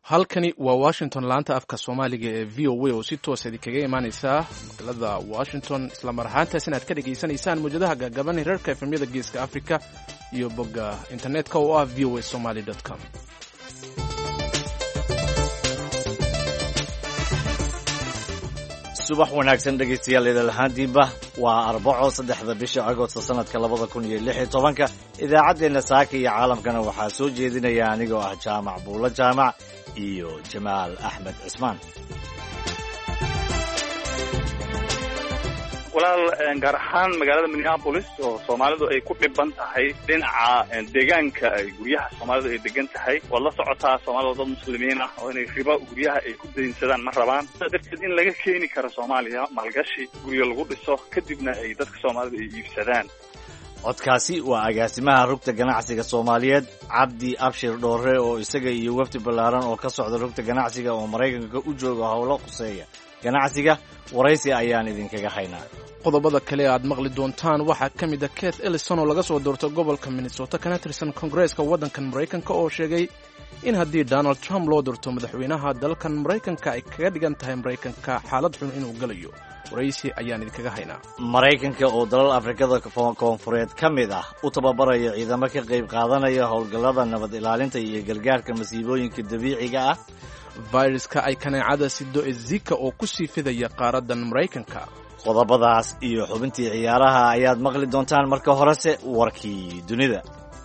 halkani waa washington laanta afka soomaaliga ee v o a oo si toosa idinkaga imaaneysa magaalada washington islamar ahaantaas inaad ka dhegaysanaysaan mawjadaha gaagaban hirarka efemyada geeska africa iyo bogga internetka oo ah voa somaly com. subax wanaagsan dhegaystayaal idil ahaantiinba waa arbaco 3 bisha agosto sanadka 2016 idaacaddeenna saaka iyo caalamkana waxaa soo jeedinaya anigoo ah jaamac buulo jaamac iyo jamaal axmed cismaan. walaal gaar ahaan magaalada Minneapolis oo Soomaalidu ay ku dhiban tahay dhinaca deegaanka ay guryaha Soomaalidu ay degan tahay oo la socotaa Soomaalidu dad muslimiin ah oo inay riba guryaha ay ku deynsadaan ma rabaan dadka in laga keeni karo Soomaaliya maalgashi guryo lagu dhiso kadibna ay dadka Soomaalidu ay iibsadaan. codkaasi waa agaasimaha rugta ganacsiga Soomaaliyeed Cabdi Abshir Dhoore oo isaga iyo wafdi ballaaran oo ka socda rugta ganacsiga oo Mareykanka u jooga howlo quseeya ganacsiga waraysi ayaan idinkaga haynaa. qodobada kale aad maqli doontaan waxaa ka mid ah Keith Ellison oo laga soo doorto gobolka Minnesota kana tirsan Congress-ka waddankan Mareykanka oo sheegay in haddii Donald Trump loo doorto madaxweynaha dalkan Mareykanka ay kaga dhigan tahay Mareykanka xaalad xun inuu galayo. waraysi ayaan idinkaga haynaa. Mareykanka oo dalal Afrikada koonfureed ka mid ah u tababaraya ciidamo ka qayb qaadanaya howlgallada nabad ilaalinta iyo gargaarka masiibooyinka dabiiciga ah. fayraska ay kaneecada sido ee Zika oo ku sii fidaya qaaradan Mareykanka. qodobadaas iyo xubintii ciyaaraha ayaad maqli doontaan marka horese warkii dunida.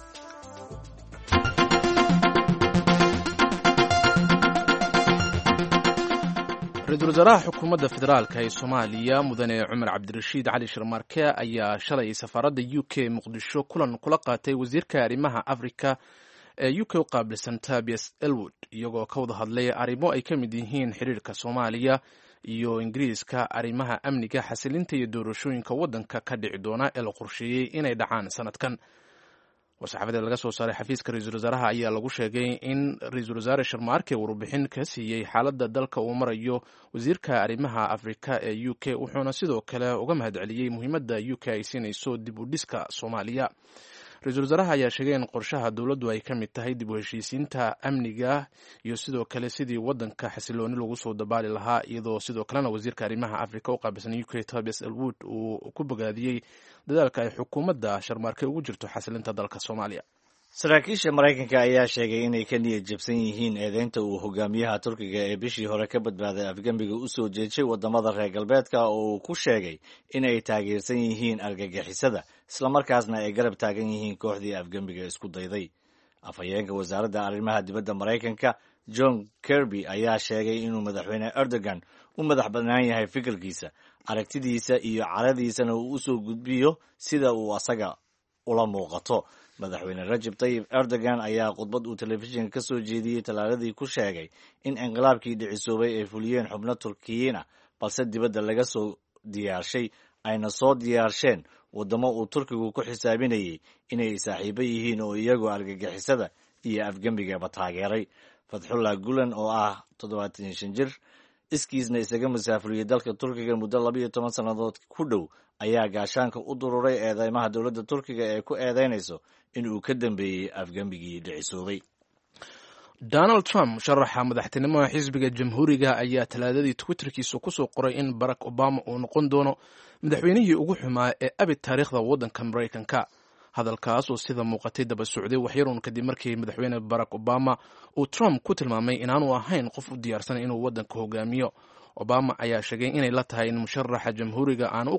ra-iisul wasaaraha xukuumadda federaalka ee Soomaaliya mudane Cumar Cabdirashiid Cali Sharmarke ayaa shalay safaaradda UK Muqdisho kulan kula qaatay wasiirka arrimaha Afrika ee UK u qaabilsan Tobias Elwood iyagoo ka wada hadlay arrimo ay ka mid yihiin xiriirka Soomaaliya iyo Ingiriiska, arrimaha amniga, xasilinta iyo doorashooyinka waddanka ka dhici doona ee la qorsheeyey inay dhacaan sanadkan. war-saxaafadeed laga soo saaray xafiiska ra-iisul wasaaraha ayaa lagu sheegay in ra-iisul wasaare Sharmarke warbixin ka siiyey xaaladda dalka uu marayo wasiirka arrimaha Afrika ee UK wuxuuna sidoo kale uga mahadceliyey muhiimadda UK ay siinayso dib u dhiska Soomaaliya. ra-iisul wasaaraha ayaa sheegay in qorshaha dowladdu ay ka mid tahay dib u heshiisiinta amniga iyo sidoo kale sidii waddanka xasilooni lagu soo dabaali lahaa, iyadoo sidoo kalena wasiirka arrimaha Afrika u qaabilsan UK Tobias Elwood uu ku bogaadiyey dadaalka ay xukuumadda Sharmarke ugu jirto xasilinta dalka Soomaaliya. saraakiisha Mareykanka ayaa sheegay inay ka niyad jabsan yihiin eedeynta uu hogaamiyaha Turkiga ee bishii hore ka badbaaday afgembiga u soo jeedshay wadamada reer galbeedka oo uu ku sheegay inay taageersan yihiin argagixisada islamarkaasna ay garab taagan yihiin kooxdii afgembiga isku dayday. afhayeenka wasaaradda arrimaha dibadda Mareykanka John Kirby ayaa sheegay inuu madaxweyne Erdogan u madax bannaan yahay fikirkiisa, aragtidiisa iyo caradiisana uu usoo gudbiyo sida uu asaga ula muuqato. madaxweyne Recep Tayyip Erdogan ayaa khudbad uu telefishinka ka soo jeediyey Talaadadii ku sheegay in inqilaabkii dhicisoobay ay fuliyeen xubno Turkiyiin ah balse dibadda laga soo diyaarshay ayna soo diyaarsheen waddamo uu Turkigu ku xisaabinayay inay saaxiibo yihiin oo iyagoo argagixisada iyo afgembigaba taageeray. Fadxullah Gulen oo ah 75 jir iskiisna isaga musaafuriyey dalka Turkiga muddo 12 sannadood ku dhow ayaa gaashaanka u dururay eedeymaha dowladda Turkiga ee ku eedeynayso in uu ka dambeeyey afgembigii dhicisoobay. Donald Trump sharaxa madaxtinimada xisbiga jamhuuriga ayaa Talaadadii Twitterkiisa ku soo qoray in Barack Obama uu noqon doono madaxweynihii ugu xumaa ee abid taariikhda waddanka Mareykanka. hadalkaas oo sida muuqatay daba socday waxyaruun kadib markii madaxweyne Barack Obama uu Trump ku tilmaamay inaanu ahayn qof u diyaarsan inuu waddanka hogaamiyo. Obama ayaa sheegay inay la tahay in musharaxa jamhuuriga aanu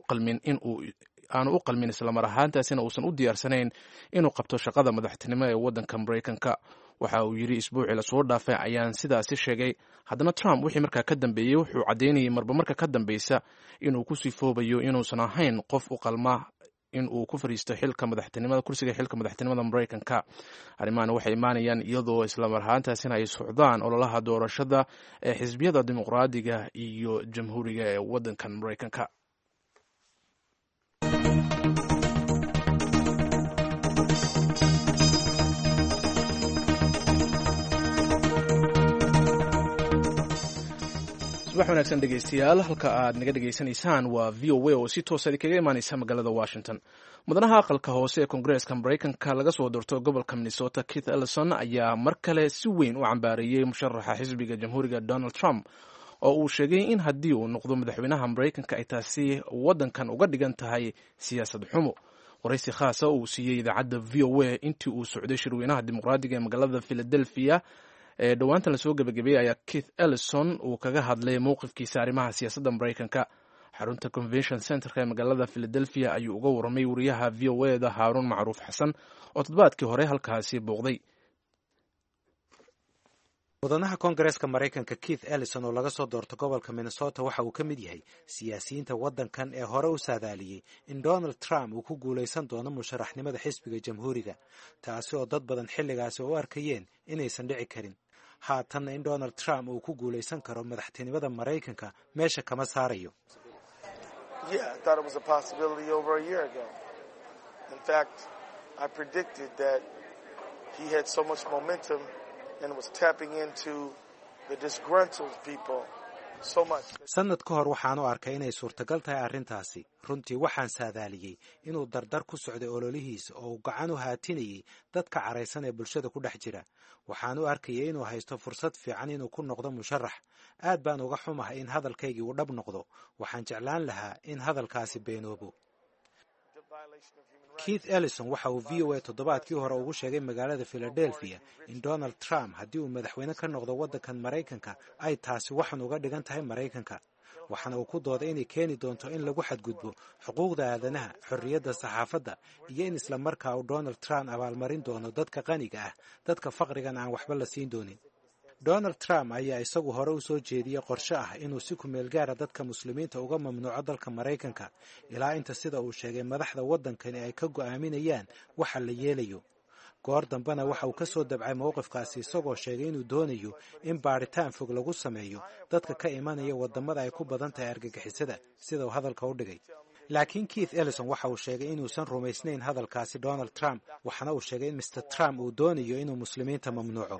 u qalmin islamar ahaantaasina uusan u diyaarsanayn inuu qabto shaqada madaxtinimo ee waddanka Mareykanka. waxa uu yidhi isbuucii lasoo dhaafay ayaan sidaasi sheegay. haddana Trump wixii markaa ka dambeeyey wuxuu caddeynayay marba marka ka dambeysa inuu ku sifoobayo inuusan ahayn qof u qalma in uu ku fariisto kursiga xilka madaxtinimada Mareykanka. arrimahan waxay imaanayaan iyadoo islamar ahaantaasina ay socdaan ololaha doorashada ee xisbiyada dimuqraadiga iyo jamhuuriga ee waddankan Mareykanka. subax wanaagsan dhegaystayaal, halka aad naga dhegaysanaysaan waa v o a oo si toosa idinkaga imaanaysa magaalada Washington. mudanaha aqalka hoose ee Koongareeska Mareykanka laga soo doorto gobolka Minnesota Keith Ellison ayaa mar kale si weyn u cambaareeyay musharaxa xisbiga Jamhuuriga Donald Trump oo uu sheegay in haddii uu noqdo madaxweynaha Mareykanka ay taasi waddankan uga dhigan tahay siyaasad xumo. waraysi khaasa uu siiyey idaacadda v o a intii uu socday shirweynaha dimuqraadiga ee magaalada Philadelphia ee dhowaantan lasoo gabagabeeyey ayaa Keith Ellison uu kaga hadlay mowqifkiisa arrimaha siyaasadda Mareykanka. xarunta Convention Centerka ee magaalada Philadelphia ayuu uga warramay wariyaha v o a da Haaruun Macruuf Xasan oo toddobaadkii hore halkaasi booqday. mudanaha Koongareeska Mareykanka Keith Ellison oo laga soo doorto gobolka Minnesota waxa uu ka mid yahay siyaasiyiinta waddankan ee hore u saadaaliyey in Donald Trump uu ku guulaysan doono musharaxnimada xisbiga Jamhuuriga, taasi oo dad badan xilligaasi u arkayeen inaysan dhici karin. haatanna in Donald Trump uu ku guulaysan karo madaxtinimada Mareykanka meesha kama saarayo. Yeah, I thought it was a possibility over a year ago. In fact, I predicted that he had so much momentum and was tapping into the disgruntled people so much. sanad ka hor waxaan u arkay inay suurtagal tahay arrintaasi. runtii waxaan saadaaliyey inuu dardar ku socday ololihiisa oo uu gacan u haatinayay dadka caraysan ee bulshada ku dhex jira. waxaan u arkayay inuu haysto fursad fiican inuu ku noqdo musharax. aad baan uga xumahay in hadalkaygii uu dhab noqdo. waxaan jeclaan lahaa in hadalkaasi beenoobo. Keith Ellison waxa uu v o a toddobaadkii hore ugu sheegay magaalada Philadelphia in Donald Trump haddii uu madaxweyne ka noqdo waddankan Mareykanka ay taasi waxan uga dhigan tahay Mareykanka. waxaana uu ku dooday inay keeni doonto in lagu xadgudbo xuquuqda aadanaha, xorriyadda saxaafadda iyo in isla markaa uu Donald Trump abaalmarin doono dadka qaniga ah, dadka faqrigan aan waxba la siin doonin. Donald Trump ayaa isagu hore u soo jeediyey qorshe ah inuu si ku meel gaara dadka muslimiinta uga mamnuuco dalka Mareykanka ilaa inta sida uu sheegay madaxda waddankani ay ka go'aaminayaan waxa la yeelayo. goor dambena waxa uu ka soo dabcay mowqifkaasi isagoo sheegay inuu doonayo in baaritaan fog lagu sameeyo dadka ka imanaya waddamada ay ku badan tahay argagixisada, sida uu hadalka u dhigay. laakiin Keith Ellison waxa uu sheegay inuusan rumaysnayn hadalkaasi Donald Trump, waxaana uu sheegay in Mr. Trump uu doonayo inuu muslimiinta mamnuuco.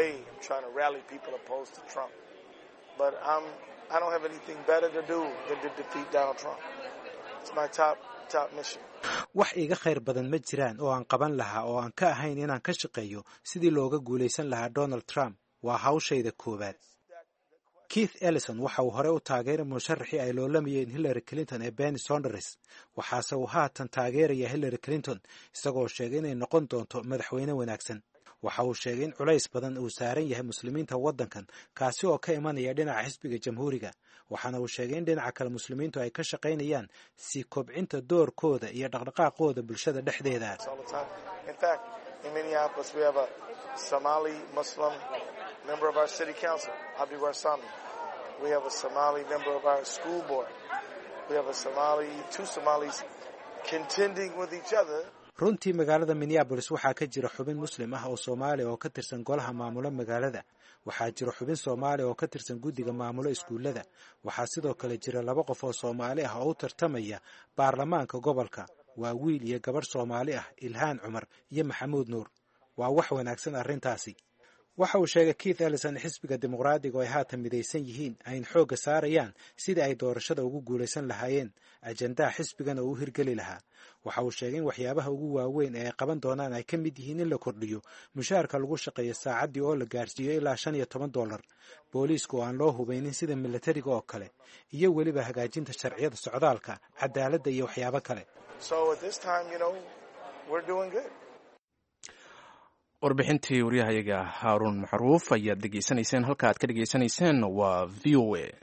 wax iiga khayr badan ma jiraan oo aan qaban lahaa oo aan ka ahayn inaan ka shaqeeyo sidii looga guulaysan lahaa Donald Trump. waa hawshayda koowaad. Keith Ellison waxa uu hore u taageeray musharaxii ay loolamayeen Hillary Clinton ee Bernie Sanders, waxaase uu haatan taageeraya Hillary Clinton isagoo sheegay inay noqon doonto madaxweyne wanaagsan. waxa uu sheegay in culays badan uu saaran yahay muslimiinta waddankan, kaasi oo ka imanaya dhinaca xisbiga Jamhuuriga. waxaana uu sheegay in dhinaca kale muslimiintu ay ka shaqaynayaan si kobcinta doorkooda iyo dhaqdhaqaaqooda bulshada dhexdeeda. Somali Muslim member of our city council, Abdi Warsami. We have a Somali member of our school board. We have two Somalis contending with each other. runtii magaalada Minneapolis waxaa ka jira xubin muslim ah oo Soomaali oo ka tirsan golaha maamula magaalada. waxaa jira xubin Soomaali oo ka tirsan guddiga maamula iskuulada. waxaa sidoo kale jira 2 qof oo Soomaali ah oo u tartamaya baarlamaanka gobolka. waa wiil iyo gabar Soomaali ah, Ilhaan Cumar iyo Maxamuud Nuur. waa wax wanaagsan arrintaasi. waxa uu sheegay Keith Ellison in xisbiga dimuqraadiga ay haatan midaysan yihiin, ay xoogga saarayaan sidii ay doorashada ugu guulaysan lahaayeen, ajandaha xisbigana uu hirgeli lahaa. waxa uu sheegay in waxyaabaha ugu waaweyn ee ay qaban doonaan ay ka mid yihiin in la kordhiyo mushaharka lagu shaqeeyo saacaddii oo la gaarsiiyo ilaa $15, booliisku oo aan loo hubaynin sida militariga oo kale, iyo weliba hagaajinta sharciyada socdaalka, cadaaladda iyo waxyaabo kale. warbixintii waryahayaga Haaruun Macruuf ayaad dhegaysanayseen. halka aad ka dhegaysanayseen waa v o a.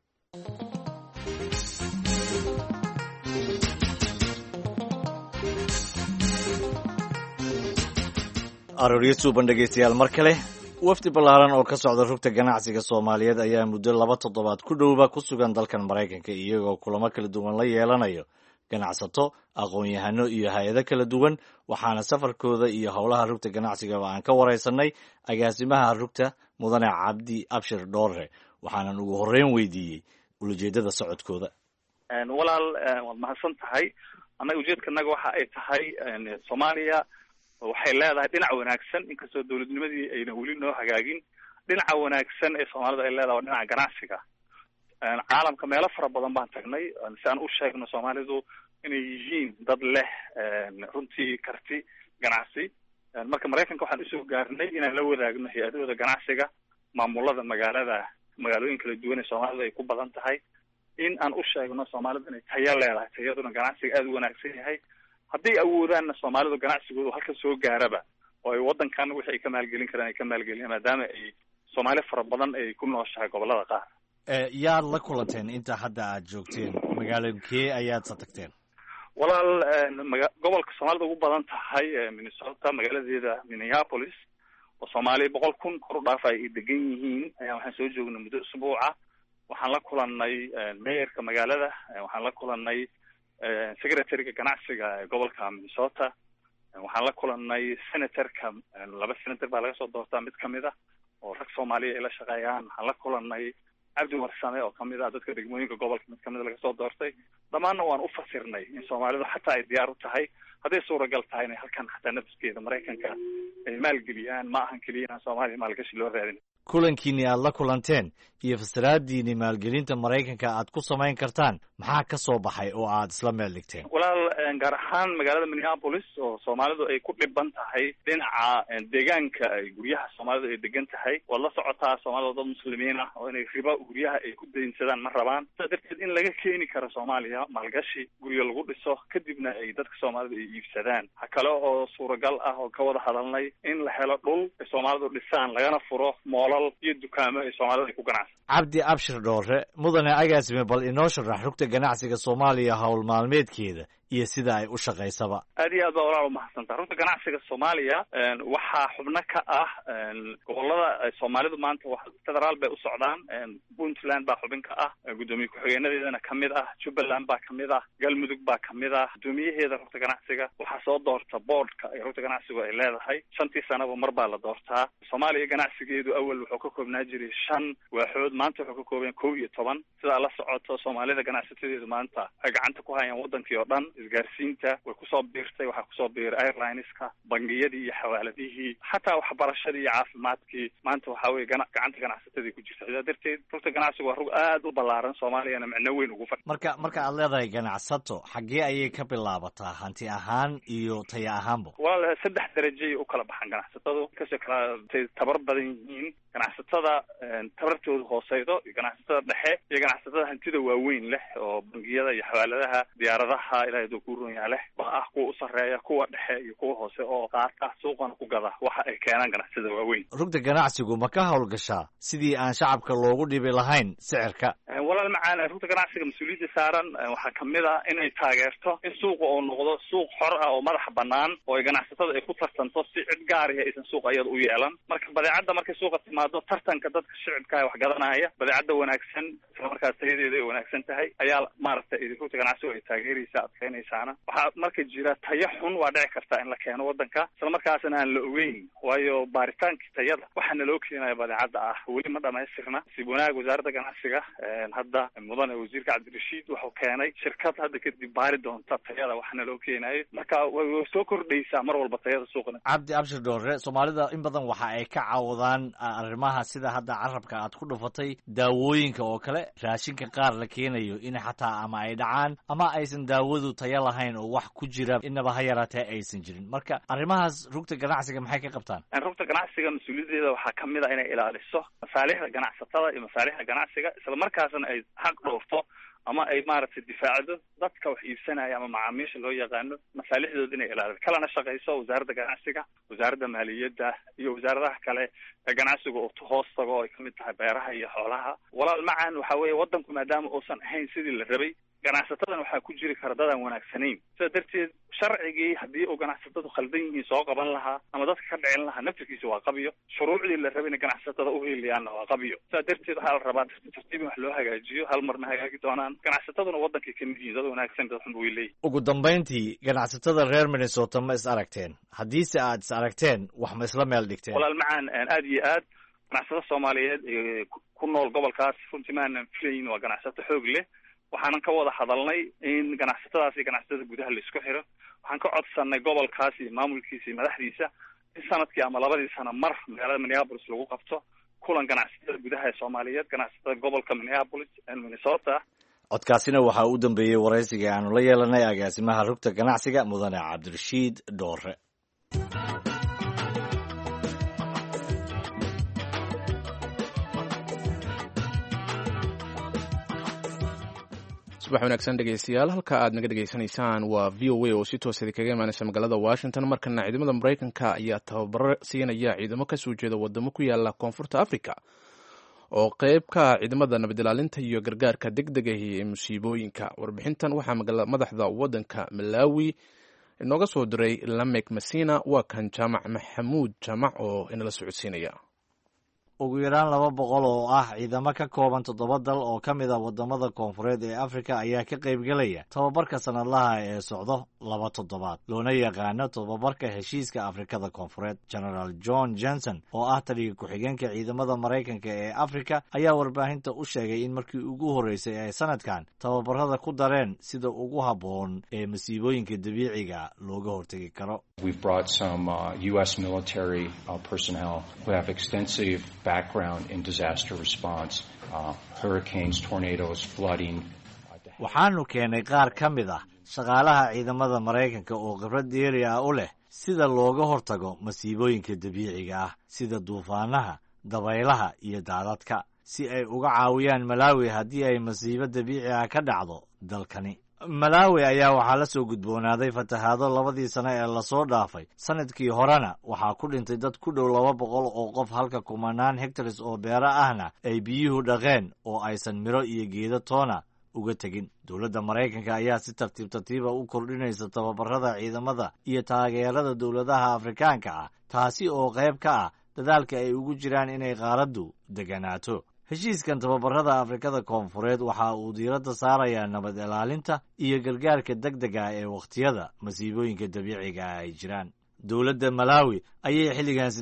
arooryo suuban dhegaystayaal mar kale. wafdi ballaaran oo ka socda rugta ganacsiga Soomaaliyeed ayaa muddo 2 toddobaad ku dhowba ku sugan dalkan Mareykanka, iyagoo kulamo kala duwan la yeelanayo ganacsato, aqoon-yahano iyo hay-ado kala duwan. waxaana safarkooda iyo howlaha rugta ganacsigaba aan ka waraysanay agaasimaha rugta mudane Cabdi Abshir Dhoore. waxaanan ugu horreyn weydiiyey ujeedada socodkooda. walaal waad mahadsan tahay. annaga ujeedkanaga waxa ay tahay Soomaaliya waxay leedahay dhinac wanaagsan, inkastoo dawladnimadii ayna weli noo hagaagin. dhinaca wanaagsan ee Soomaalida ay leedahay waa dhinaca ganacsiga. caalamka meelo fara badan baan tagnay si aan u sheegno soomaalidu inay yihiin dad leh runtii karti ganacsi. marka maraykanka waxaan usoo gaarnay inaan la wadaagno hay-adahooda ganacsiga, maamulada magaalooyin kala duwan ee soomaalidu ay ku badan tahay, in aan u sheegno soomaalidu inay tayo leedahay, tayaduna ganacsiga aada u wanaagsan yahay. hadday awoodaanna soomaalidu ganacsigoodu halka soo gaaraba oo ay waddankan wixii ay ka maalgelin karaan ay ka maalgeliyaan, maadaama ay soomaali fara badan ay ku nooshahay gobollada qaar. yaad la kulanteen inta hadda aad joogteen? magaalooyinkee ayaadsa tagteen? walaal gobolka soomaalida ugu badan tahay Minnesota, magaaladeeda Minneapolis, oo Soomaali 100,000 kor u dhaaf ay degan yihiin, ayaa waxaan soo joognay muddo usbuuca. waxaan la kulannay mayorka magaalada, waxaan la kulannay secretary-ga ganacsiga ee gobolka Minnesota, waxaan la kulannay senatorka, 2 senator baa laga soo doortaa mid kamid ah oo rag Soomaaliya ay la shaqeeyaan. waxaan la kulannay cabdi warsame oo kamid ah dadka degmooyinka gobolka mid kamid laga soo doortay. dhammaanna waan u fasirnay in soomaalidu xataa ay diyaar u tahay hadday suuragal tahay inay halkan xataa nafskeeda Maraykanka ay maalgeliyaan, ma ahan keliya inaan Soomaaliya maalgashi loo raadin. kulankiini aad la kulanteen iyo fasiraadiini maalgelinta Maraykanka aad ku samayn kartaan maxaa ka soo baxay oo aad isla meel dhigteen? walaal gaar ahaan magaalada Minneapolis oo Soomaalidu ay ku dhiban tahay dhinaca deegaanka ay guryaha Soomaalidu ay degan tahay, waad la socotaa Soomaalidu dad muslimiin ah oo inay riba guryaha ay ku deynsadaan ma rabaan. sidaa darteed in laga keeni karo Soomaaliya maalgashi guryo lagu dhiso kadibna ay dadka Soomaalidu ay iibsadaan. ha kale oo suuragal ah oo ka wada hadalnay in la helo dhul ay Soomaalidu dhisaan, lagana furo moolal iyo dukaamo ay Soomaalidu ay ku ganacsadaan. cabdi abshir dhoore, mudane agaasime, bal inoo sharax rugta ganacsiga Soomaaliya hawl maalmeedkeeda iyo sida ay u shaqaysaba. aad iyo aad baa walaal umahadsantaha. runta ganacsiga Soomaaliya waxaa xubno ka ah gobolada Soomaalidu maanta federaal bay u socdaan. Puntland baa xubin ka ah, gudoomiye ku-xigeenadeedana kamid ah, Jubbaland baa kamid ah, Galmudug baa kamid ah. gudoomiyaheeda rugta ganacsiga waxaa soo doorta boardka ay rugta ganacsigu ay leedahay, 5 sanaba mar baa la doortaa. Soomaaliya ganacsigeedu awal wuxuu ka koobnaa jiray 5 waaxood, maanta wuxuu ka kooban 11. sidaa la socoto Soomaalida ganacsatadeedu maanta ay gacanta ku hayaan wadankii oo dhan. isgaarsiinta way kusoo biirtay, waxaa kusoo biiray airlineska, bangiyadii iyo xawaaladihii, xataa waxbarashadii iyo caafimaadkii. maanta waxaa weye gacanta ganacsatadii ku jirta. sidaa darteed rugta ganacsigu waa rug aad u ballaaran, Soomaaliyana micno weyn ugu fadhiya. marka aad leedahay ganacsato, xaggee ayay ka bilaabataa hanti ahaan iyo taya ahaanba? walaal 3 darajay u kala baxaan ganacsatadu, kasoo kala tabar badan yihiin. ganacsatada tabartooda hooseydo iyo ganacsatada dhexe iyo ganacsatada hantida waaweyn leh oo bangiyada iyo xawaaladaha, diyaaradaha ilaahay duu ku roon yahay leh baa ah kuwa u sareeya, kuwa dhexe iyo kuwa hoose oo qaata suuqana ku gada waxa ay keenaan ganacsatada waaweyn. rugta ganacsigu ma ka howlgashaa sidii aan shacabka loogu dhibi lahayn sicirka? walaal macaan, rugta ganacsiga mas-uuliyadda saaran waxaa kamid ah inay taageerto in suuqa uu noqdo suuq xor ah oo madax banaan, oo ay ganacsatada ay ku tartanto si cid gaar ah aysan suuqa iyada u yeelan. marka badeecadda markay suuqa timaado, tartanka dadka shicibka wax gadanaya, badeecadda wanaagsan isla markaas tayadeeda ay wanaagsan tahay ayaa maaragtay rugta ganacsigu ay taageeraysa, adkeynaysaana. waxaa marka jira tayo xun waa dhici karta in la keeno wadanka, isla markaasna aan la ogeyn, waayo baaritaankii tayada waxaana loo keenaya badeecadda ah weli ma dhamaystirna. si wanaag wasaaradda ganacsiga hadda mudane wasiirka Cabdirashiid wuxuu keenay shirkad hadda kadib baari doonta tayada waxaana loo keenayo, marka way soo kordhaysaa mar walba tayada suuqna. cabdi abshir dhoore, Soomaalida in badan waxa ay ka caawdaan arrimaha sida hadda carabka aad ku dhufatay, daawooyinka oo kale, raashinka qaar la keenayo in xataa ama ay dhacaan ama aysan daawadu tayo lahayn oo wax ku jira inaba ha yaraatee aysan jirin. marka arrimahaas rugta ganacsiga maxay ka qabtaan? rugta ganacsiga mas-uuliyaddeeda waxaa kamid ah inay ilaaliso masaalixda ganacsatada iyo masaalixda ganacsiga, isla markaasna ay xaq dhowrto ama ay maaragtay difaacdo dadka wax iibsanaya ama macaamiisha loo yaqaano masaalixdooda inay ilaaliso, kalena shaqayso wasaaradda ganacsiga, wasaaradda maaliyadda iyo wasaaradaha kale ee ganacsiga oo hoos tago oo ay kamid tahay beeraha iyo xoolaha. walaal macaan, waxa weeye wadanku maadaama uusan ahayn sidii la rabay, ganacsatadan waxaa ku jiri kara dad aan wanaagsanayn. sidaa darteed sharcigii haddii uu ganacsatadu khaldan yihiin soo qaban lahaa ama dadka ka dhicin lahaa, naftirkiisa waa qabiyo. shuruucdii la rabay in ganacsatada u heliyaanna waa qabiyo. sidaa darteed waxaa la rabaa tartiib in wax loo hagaajiyo, hal mar ma hagaagi doonaan. ganacsataduna wadankay kamid yihiin, dad wanaagsan dad xun way leeyihin. ugu dambayntii, ganacsatada reer Minnesota ma is aragteen? haddiise aad is aragteen, wax ma isla meel dhigteen? walaal macaan, aad iyo aad ganacsatada Soomaaliyeed ee ku nool gobolkaas runtii maanan filayn, waa ganacsato xoog leh. waxaanan ka wada hadalnay in ganacsatadaas iyo ganacsatada gudaha la isku xiro. waxaan ka codsanay gobolkaas iyo maamulkiisa iyo madaxdiisa in sanadkii ama 2 sano mar magaalada Minneapolis lagu qabto kulan ganacsatada gudaha ee soomaaliyeed, ganacsatada gobolka Minneapolis Minnesota. codkaasina waxaa u dambeeyey waraysiga aanu la yeelanay agaasimaha rugta ganacsiga mudane cabdirashiid dhoore. subax wanaagsan dhegeystayaal, halka aad naga dhegeysanaysaan waa v o a oo si toosa kaga imaanaysa magaalada Washington. Markana ciidamada Mareykanka ayaa tababaro siinaya ciidamo ka soo jeeda wadamo ku yaala koonfurta Afrika oo qayb ka ah ciidamada nabad ilaalinta iyo gargaarka degdega ee musiibooyinka. Warbixintan waxaa madaxda wadanka Malawi inooga soo diray Lamek Masina. Waa kan Jaamac Maxamuud Jaamac oo inala socodsiinaya. ugu yaraan 200 oo ah ciidamo ka kooban 7 dal oo ka mid ah wadamada koonfureed ee Afrika ayaa ka qayb galaya tababarka sanadlaha ee socdo 2 toddobaad loona yaqaano tababarka heshiiska Afrikada Koonfureed. General John Johnson oo ah taliye ku-xigeenka ciidamada Mareykanka ee Afrika ayaa warbaahinta u sheegay in markii ugu horeysay ay sanadkan tababarada ku dareen sida ugu haboon ee masiibooyinka dabiiciga looga hortagi karo. We've brought some US military personnel who have extensive background in disaster response, hurricanes, tornadoes, flooding. waxaanu keenay qaar ka mid ah shaqaalaha ciidamada Mareykanka oo khibrad dheeri ah u leh sida looga hortago masiibooyinka dabiiciga ah sida duufaanaha, dabaylaha iyo daadadka si ay uga caawiyaan Malawi haddii ay masiibo dabiici ah ka dhacdo dalkani. Malawi ayaa waxaa la soo gudboonaaday fatahaado 2 sano ee la soo dhaafay. sanadkii horena waxaa ku dhintay dad ku dhow 200 oo qof halka kumanaan hectares oo beero ahna ay biyuhu dhaqeen oo aysan miro iyo geedo toona uga tegin. Dowladda Mareykanka ayaa si tartiib u kordhinaysa tababarada ciidamada iyo taageerada dowladaha Afrikaanka ah, taasi oo qayb ka ah dadaalka ay ugu jiraan inay qaaraddu deganaato. heshiiskan tababarada Afrikada Koonfureed waxa uu diiradda saarayaa nabad ilaalinta iyo gargaarka degdega ah ee waqtiyada masiibooyinka dabiiciga ah ay jiraan. dowladda Malawi ayay xilligan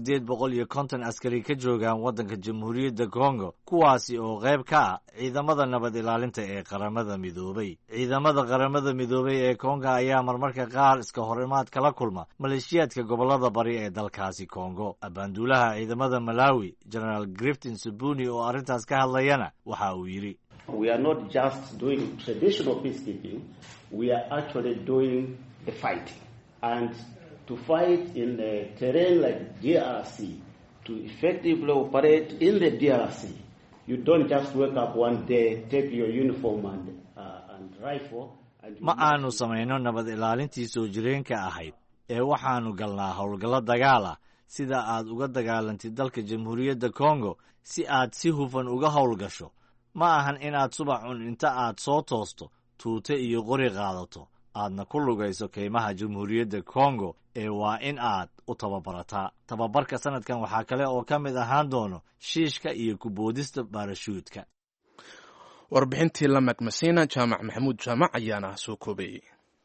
850 askari ka joogaan waddanka Jamhuuriyadda Kongo, kuwaasi oo qayb ka ah ciidamada nabad ilaalinta ee qaramada midoobay. ciidamada qaramada midoobay ee Kongo ayaa marmarka qaar iska horimaad kala kulma maleeshiyaadka gobolada bari ee dalkaasi Kongo. abaanduulaha ciidamada Malawi General Griffin Subuni oo arrintaas ka hadlayana waxa uu yiri: We are not just doing traditional peacekeeping, we are actually doing the fighting. And to fight in a terrain like DRC, to effectively operate in the DRC, you don't just wake up one day, take your uniform and rifle. ma aanu samayno nabad ilaalintii soo jireenka ahayd ee waxaanu galnaa howlgallo dagaal ah sida aad uga dagaalantid dalka Jamhuuriyadda Kongo si aad si hufan uga howlgasho. ma ahan inaad subax inta aad soo toosto tuute iyo qori qaadato aadna ku lugayso keymaha Jamhuuriyadda Kongo ee waa in aad u tababarataa. tababarka sanadkan waxaa kale oo ka mid ahaan doono shiishka iyo kuboodista baarashuudka. warbixintii Lamek Masina. Jaamac Maxamuud Jaamac ayaana soo koobayay.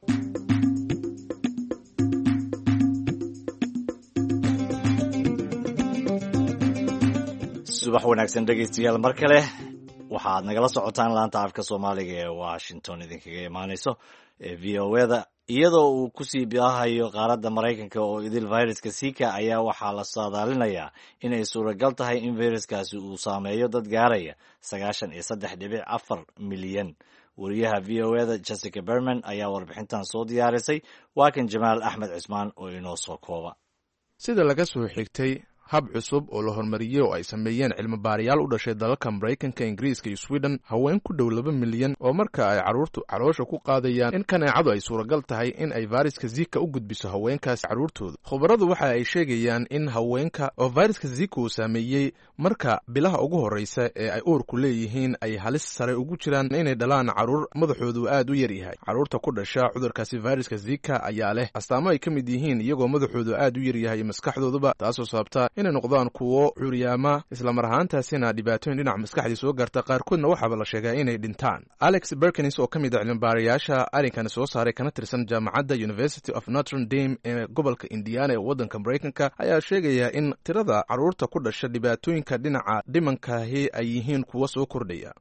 subax wanaagsan dhegeystayaal, mar kale waxaad nagala socotaan laanta afka Soomaaliga ee Washington idinkaga imaanayso ee VOA-da. iyadoo uu ku sii baahayo qaaradda Mareykanka oo idil viruska Zika ayaa waxaa la saadaalinayaa inay suuragal tahay in viruskaasi uu saameeyo dad gaaraya 93.4 milyan. wariyaha VOA-da Jessica Berman ayaa warbixintan soo diyaarisay. waa kan Jamaal Axmed Cismaan oo inoo soo kooba. sida laga soo xigtay hab cusub oo la hormariyay oo ay sameeyeen cilmi baarayaal u dhashay dalalka Mareykanka, Ingiriiska iyo Sweden, haween ku dhow 2 milyan oo marka ay caruurtu caloosha ku qaadayaan in kaneecadu ay suuragal tahay in ay viruska Zika u gudbiso haweenkaas caruurtooda. khubaradu waxa ay sheegayaan in haweenka oo viruska Zika uu saameeyay marka bilaha ugu horeysa ee ay uurku leeyihiin ay halis sare ugu jiraan inay dhalaan caruur madaxoodu aad u yar yahay. caruurta ku dhasha cudurkaasi viruska Zika ayaa leh astaamo ay ka mid yihiin iyagoo madaxoodu aad u yar yahay maskaxdooduba, taasoo sababta inay noqdaan kuwo curyaama isla mar ahaantaasina dhibaatooyin dhinaca maskaxdii soo gaarta. qaarkoodna waxaaba la sheegaa inay dhintaan. Alex Berkins oo ka mid ah cilmibaarayaasha arrinkan soo saaray kana tirsan jaamacadda University of Notre Dame ee gobolka Indiana ee waddanka Mareykanka ayaa sheegaya in tirada caruurta ku dhasha dhibaatooyinka dhinaca dhimankaahi ay yihiin kuwo soo kordhaya.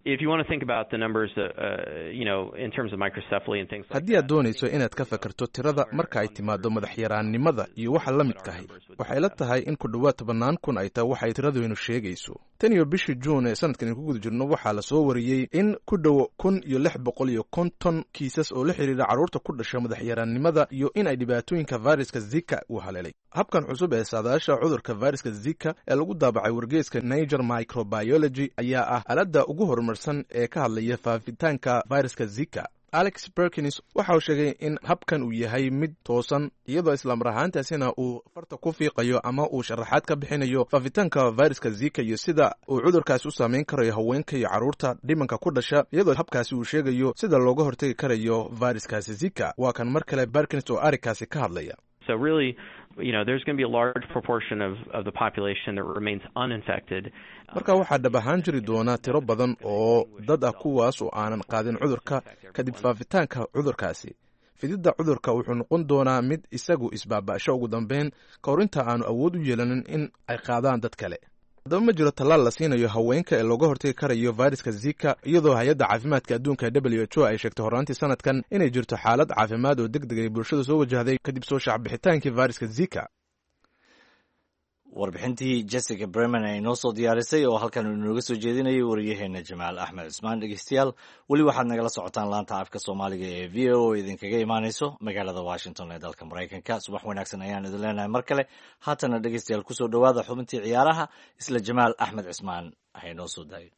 haddii aad doonayso inaad ka fakarto tirada marka ay timaado madax yaraannimada iyo waxa la midkahay, waxay la tahay in ku dhowaad tobannaan kun ay tahay waxay tiradooynu sheegayso. tan iyo bishii juun ee sanadkan ku guda jirno waxaa la soo wariyey in ku dhow 1,650 kiisas oo la xiriira carruurta ku dhasha madaxyaraannimada iyo in ay dhibaatooyinka fayraska Zika u haleelay. habkan cusub ee saadaasha cudurka fayraska Zika ee lagu daabacay wargeyska Nature Microbiology ayaa ah aaladda ugu horumarsan ee ka hadlaya faafitaanka fayraska Zika. Alex Perkins waxa uu sheegay in habkan uu yahay mid toosan iyadoo islamar ahaantaasina uu farta ku fiiqayo ama uu sharaxaad ka bixinayo faafitaanka fayraska Zika iyo sida uu cudurkaasi u saameyn karayo haweenka iyo carruurta dhimanka ku dhasha iyadoo habkaasi uu sheegayo sida looga hortagi karayo fayraskaasi Zika. waa kan mar kale Perkins oo arikaasi ka hadlaya. So really, there's going to be a large proportion of the population that remains uninfected. marka waxaa dhab ahaan jiri doona tiro badan oo dad ah kuwaas oo aanan qaadin cudurka kadib faafitaanka cudurkaasi. fididda cudurka wuxuu noqon doonaa mid isagu isbaaba'sho ugu dambeyn ka hor inta aanu awood u yeelanin in ay qaadaan dad kale. haddaba ma jiro tallaal la siinayo haweenka ee looga hortagi karayo fayraska Zika iyadoo hay-adda caafimaadka adduunka WHO ay sheegtay horraantii sanadkan inay jirto xaalad caafimaad oo degdeg ay bulshada soo wajahday kadib soo shacbixitaankii fayraska Zika. warbixintii Jessica Bremen ay noo soo diyaarisay oo halkan inooga soo jeedinayay wariyaheena Jamaal Axmed Cusmaan. dhegeystayaal weli waxaad nagala socotaan laanta afka Soomaaliga ee VOA idinkaga imaanayso magaalada Washington ee dalka Mareykanka. subax wanaagsan ayaan idin leenahay mar kale. haatana dhegeystayaal kusoo dhawaada xubintii ciyaaraha isla Jamaal Axmed Cusmaan ahay noo soo daayay.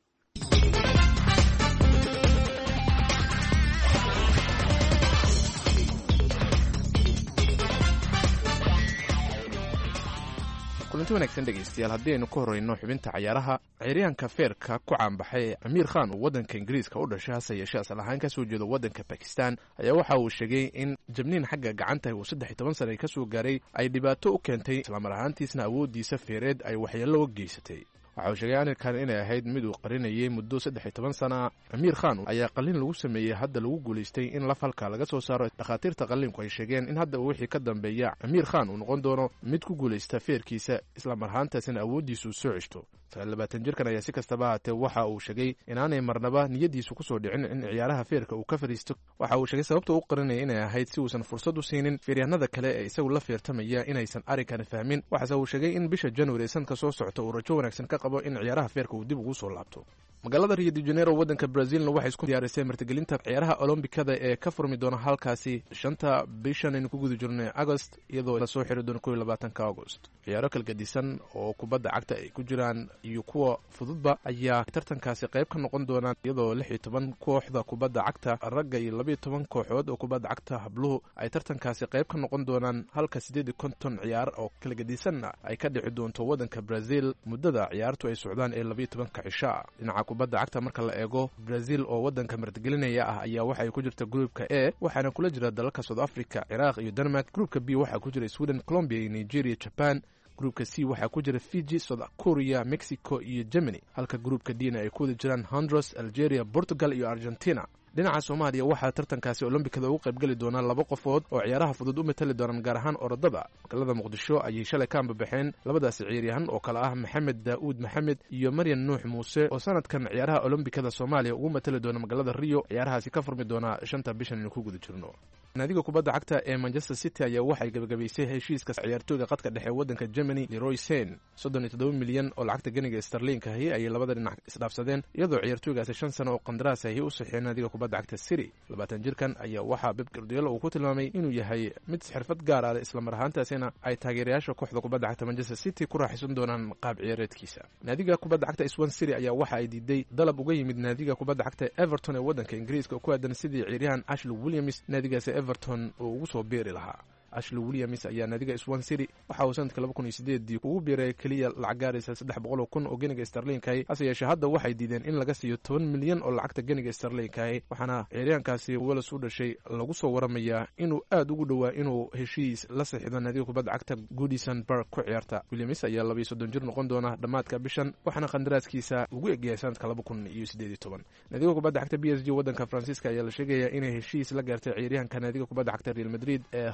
kulanti wanaagsan dhegeystayaal haddii aynu ka horreyno xubinta cayaaraha. ciyaaryahanka feerka ku caanbaxay Amiir Khan oo waddanka Ingiriiska u dhashay hase yeeshee asal ahaan ka soo jeedo waddanka Pakistan ayaa waxa uu sheegay in jabniin xagga gacanta uu 13 sano ka soo gaaray ay dhibaato u keentay islamar ahaantiisna awooddiisa feereed ay waxyeello u geysatay. waxa uu sheegay Amiir inay ahayd mid uu qarinayay muddo 13 sana. Amiir Khan ayaa qalliin lagu sameeyay hadda lagu guuleystay in laf halka laga soo saaro. dhakhaatiirta qalliinku ay sheegeen in hadda wixii ka dambeeya Amiir Khan uu noqon doono mid ku guuleysta feerkiisa isla marhaantaasina awooddiisu soo ceshto. 20 jirkan ayaa si kastaba haatee waxa uu sheegay inaanay marnaba niyadiisu kusoo dhicin in ciyaaraha feerka uu ka fariisto. waxa uu sheegay sababta uu qarinaya inay ahayd si uusan fursad u siinin feeryahanada kale ee isagu la feertamaya inaysan arrinkan fahmin. waxaase uu sheegay in bisha January sanadka soo socota uu rajo wanaagsan ka qabo in ciyaaraha feerka uu dib ugu soo laabto. magaalada Rio de Janeiro waddanka Brazilna waxay isku diyaarisay martigelinta ciyaaraha Olombikada ee ka furmi doona halkaasi 5 bishan in ku guda jirnay August iyadoo la soo xiri doono 22 August. ciyaaro kala gadisan oo kubadda cagta ay ku jiraan iyo kuwa fududba ayaa tartankaasi qayb ka noqon doona iyadoo 16 kooxda kubadda cagta ragga iyo 12 kooxood oo kubadda cagta habluhu ay tartankaasi qayb ka noqon doonaan halka 8 ciyaar oo kala gadisan ay ka dhici doonto waddanka Brazil muddada ciyaartu ay socdaan ee 12 cisha. dhinaca kubadda cagta marka la eego Brazil oo waddanka martigelinaya ah ayaa waxa ay ku jirta groupka A waxaana kula jira dalalka South Africa, Iraq iyo Denmark. groupka B waxa ku jira Sweden, Colombia, Nigeria, Japan. groupka C waxaa ku jira Fiji, South Korea, Mexico iyo Germany. halka groupka D ay ku wada jiraan Honduras, Algeria, Portugal iyo Argentina. dhinaca Soomaaliya waxaa tartankaasi Olombikada ugu qayb gali doona 2 qofood oo ciyaaraha fudud u matali doonaan gaar ahaan orodada. magaalada Muqdisho ayay shalay ka ambabaxeen labadaas ciyaaryahan oo kala ah Maxamed Daawud Maxamed iyo Maryan Nuux Muuse oo sanadkan ciyaaraha Olombikada Soomaaliya ugu matali doona magaalada Rio. ciyaarahaasi ka furmi doona 5 bishan in ku guda jirno. naadiga kubadda cagta ee Manchester City ayaa waxay gabagabaysay heshiiska ciyaartooyga qadka dhexe waddanka Germany Leroy Sane 37 milyan oo lacagta ganiga sterling ah ay labada dhinac isdhaafsadeen iyadoo ciyaartooygaasi 5 sano oo qandaraas ah u saxeeyay naadiga kubadda cagta City. 20 jirkan ayaa waxa Pep Guardiola uu ku tilmaamay inuu yahay mid xirfad gaar ah isla mar ahaantaasina ay taageerayaasha kooxda kubadda cagta Manchester City ku raaxaysan doonaan qaab ciyaareedkiisa. naadiga kubadda cagta Swansea City ayaa waxa ay diiday dalab uga yimid naadiga kubadda cagta Everton ee waddanka Ingiriiska ku aadan sidii ciyaaryahan Ashley Williams naadigaasi Everton oo ugu soo beeri lahaa. Ashley Williams ayaa naadiga Swansea City waxa uu sanadka 2008 ugu biiray kaliya lacag gaaraysa 300,000 oo ganiga sterling ah. hase yeeshee hadda waxay diideen in laga siiyo 10 milyan oo lacagta ganiga sterling ah. waxaana ciyaaryahankaasi Wales u dhashay lagu soo waramayaa inuu aad ugu dhawaa inuu heshiis la saxiixdo naadiga kubadda cagta Goodison Park ku ciyaarta. Williams ayaa 32 jir noqon doona dhamaadka bishan waxaana qandaraaskiisa ugu egyahay sanadka 2018. naadiga kubadda cagta PSG waddanka Faransiiska ayaa la sheegayaa inay heshiis la gaartay ciyaaryahanka naadiga kubadda cagta Real Madrid ee Khays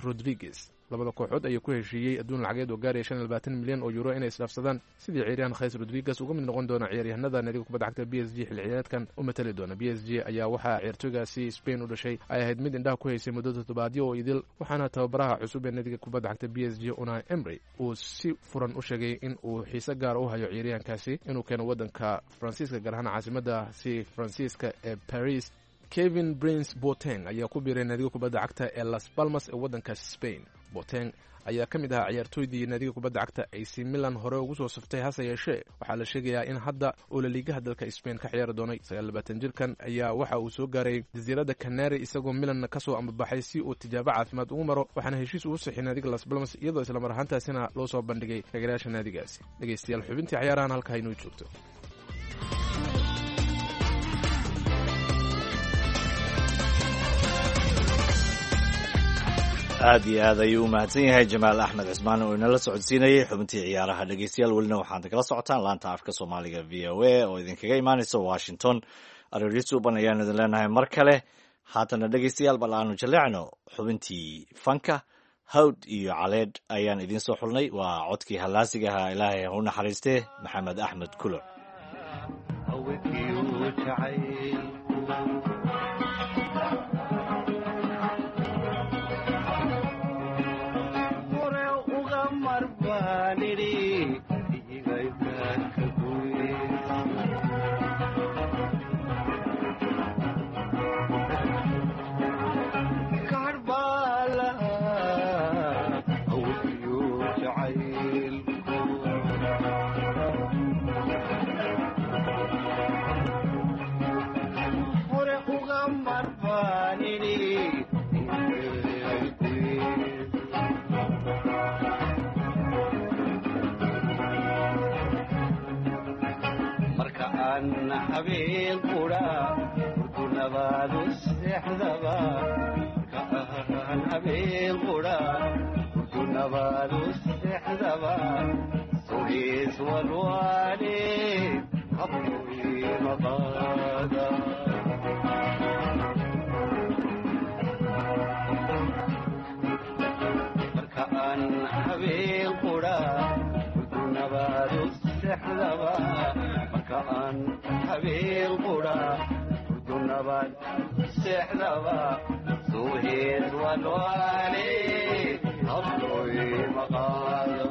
rodriguez. labada kooxood ayaa ku heshiiyey adduun lacageed oo gaaraya 25 milyan oo euro inay isdhaafsadaan sidii ciyaaryahan Khays Rodriguez uga mid noqon doona ciyaaryahanada naadiga kubadda cagta PSG xilli ciyaareedkan u matali doona. PSG ayaa waxaa ciyaartoygaasi Spain u dhashay ay ahayd mid indhaha ku haysay muddo toddobaadyo oo idil, waxaana tababaraha cusub ee naadiga kubadda cagta PSG Unai Emery uu si furan u sheegay in uu xiise gaar u hayo ciyaaryahankaasi inuu keeno waddanka Faransiiska, gaar ahaan caasimadda Faransiiska ee Paris. Kevin Prince Boateng ayaa ku biiray naadiga kubadda cagta ee Las Palmas ee waddanka Spain. Boateng ayaa ka mid ahaa ciyaartooydii naadiga kubadda cagta AC Milan hore ugu soo saftay, hase yeeshee waxaa la sheegayaa in hadda uu La Ligaha dalka Spain ka ciyaari doonay. 29 jirkan ayaa waxa uu soo gaaray jasiiradda Canary isagoo Milan ka soo ambabaxay si uu tijaabo caafimaad ugu maro, waxaana heshiis ugu saxiixay naadiga Las Palmas iyadoo isla mar ahaantaasina loo soo bandhigay taageerayaasha naadigaasi. dhegeystayaal, xubintii ciyaarahan halkaa inoo joogto. aad iyo aad ayuu u mahadsan yahay Jamaal Axmed Cismaan oo inala socodsiinayay xubintii ciyaaraha. dhegeystayaal, welina waxaad kala socotaan laanta afka Soomaaliga VOA oo idinkaga imaanaysa Washington. Aroorisuuban ayaan idin leenahay mar kale. haatana dhegeystayaal, bal aanu jaleecno xubintii fanka. Hawd iyo Caleed ayaan idin soo xulnay. waa codkii halaasiga ahaa, Ilaahay ha u naxariistee, Maxamed Axmed Kulo. habeen qura kunabadu seexdaba kaan habeen qura kunabadu seexdaba sulis walwani habwi mabada kaan habeen qura kunabadu seexdaba kaan habeen qura kunabad seexdaba sulis walwani habwi mabada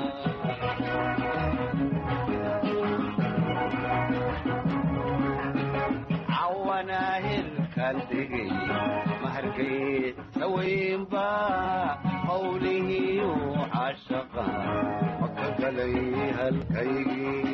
كالدقي مهرقي سوين با قوله وعشقا مكة ليها الكيقي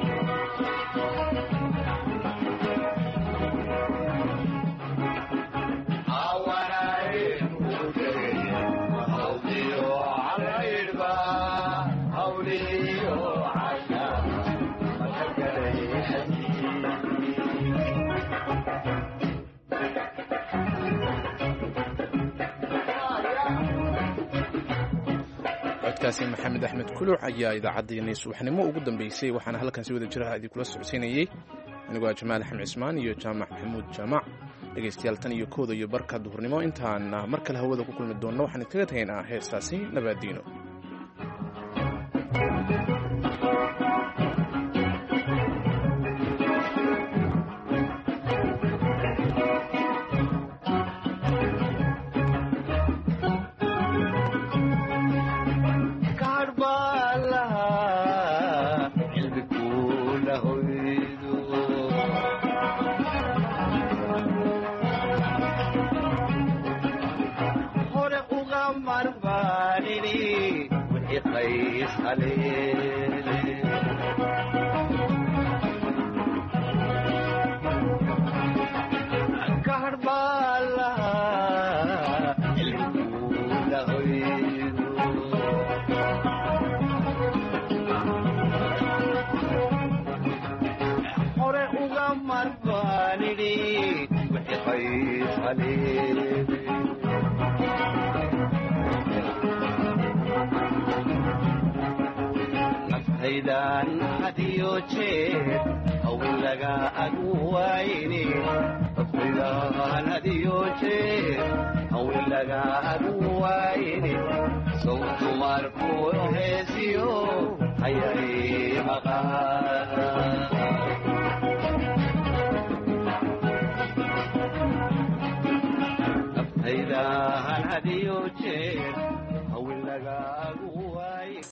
codkaasi maxamed axmed kuluc ayaa idaacaddeenii subaxnimo ugu dambeysay, waxaana halkan si wada jiraha idinkula socodsiinayey anigoo Jamaal Axmed Cismaan iyo Jaamac Maxamuud Jaamac. dhegeystayaal, tan iyo kooda iyo barka duhurnimo intaan mar kale hawada ku kulmi doonno waxaan idinkaga tagaynaa heestaasi nabaadiino. haydan hadiyo jeer hawlaga aguwayni haydan hadiyo jeer hawlaga aduwayni sawtu marku hesiyo hayari maqaa